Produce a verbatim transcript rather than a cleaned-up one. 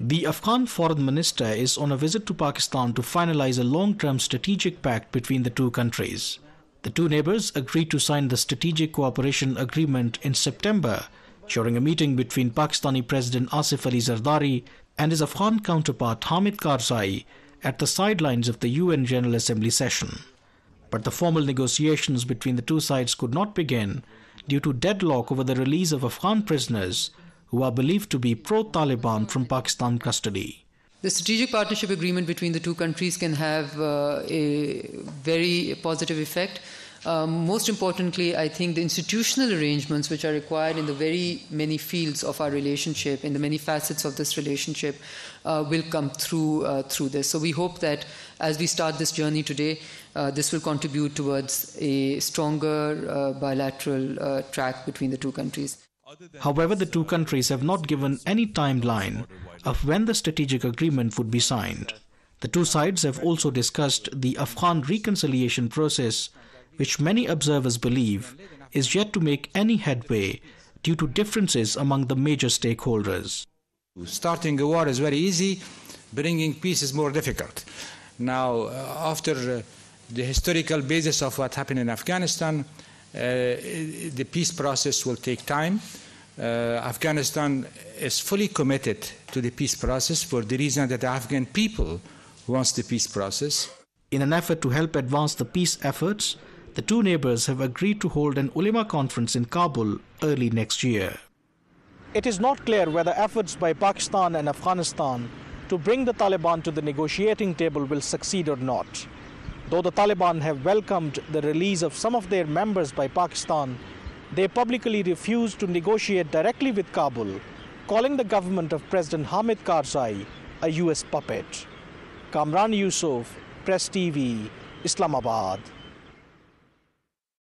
The Afghan foreign minister is on a visit to Pakistan to finalize a long-term strategic pact between the two countries. The two neighbors agreed to sign the Strategic Cooperation Agreement in September during a meeting between Pakistani President Asif Ali Zardari and his Afghan counterpart Hamid Karzai at the sidelines of the U N General Assembly session. But the formal negotiations between the two sides could not begin due to deadlock over the release of Afghan prisoners who are believed to be pro-Taliban from Pakistan custody. The strategic partnership agreement between the two countries can have uh, a very positive effect. Um, most importantly, I think the institutional arrangements which are required in the very many fields of our relationship, in the many facets of this relationship, uh, will come through uh, through this. So we hope that as we start this journey today, uh, this will contribute towards a stronger uh, bilateral uh, track between the two countries. However, the two countries have not given any timeline of when the strategic agreement would be signed. The two sides have also discussed the Afghan reconciliation process, which many observers believe is yet to make any headway due to differences among the major stakeholders. Starting a war is very easy, bringing peace is more difficult. Now, uh, after uh, the historical basis of what happened in Afghanistan, uh, the peace process will take time. Uh, Afghanistan is fully committed to the peace process for the reason that the Afghan people wants the peace process. In an effort to help advance the peace efforts, the two neighbors have agreed to hold an ulema conference in Kabul early next year. It is not clear whether efforts by Pakistan and Afghanistan to bring the Taliban to the negotiating table will succeed or not. Though the Taliban have welcomed the release of some of their members by Pakistan, they publicly refused to negotiate directly with Kabul, calling the government of President Hamid Karzai a U S puppet. Kamran Yusuf, Press T V, Islamabad.